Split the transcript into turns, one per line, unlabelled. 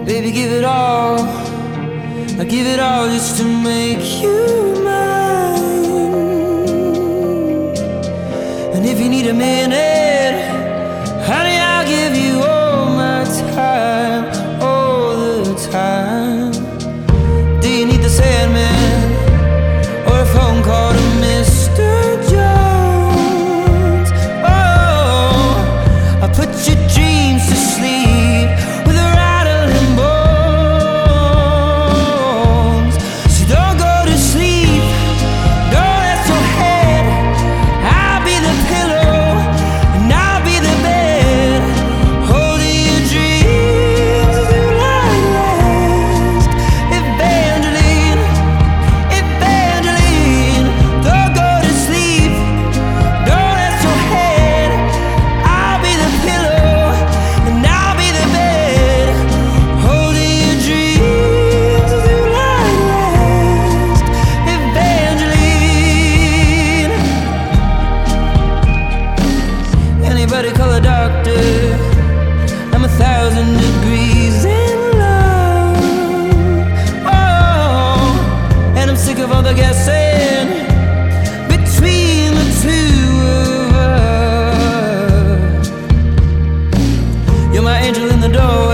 Baby, give it all. I give it all just to make you mine. And if you need a minute, honey, I'll give you all my time, all the time. Do you need the Sandman or a phone call to Mr. Jones? Oh, I'll put your dreams to sleep with a rattling bones. So don't go to sleep, don't rest your head. I'll be the pillow and I'll be the bed, holding your dreams through light last. Evangeline, Evangeline, don't go to sleep, don't rest your head. I'll be the pillow and I'll be the bed, holding your dreams through light last. Evangeline, anybody call a doctor? I'm 1,000 degrees in love. Oh, and I'm sick of all the guessing between the two of us. You're my angel in the door.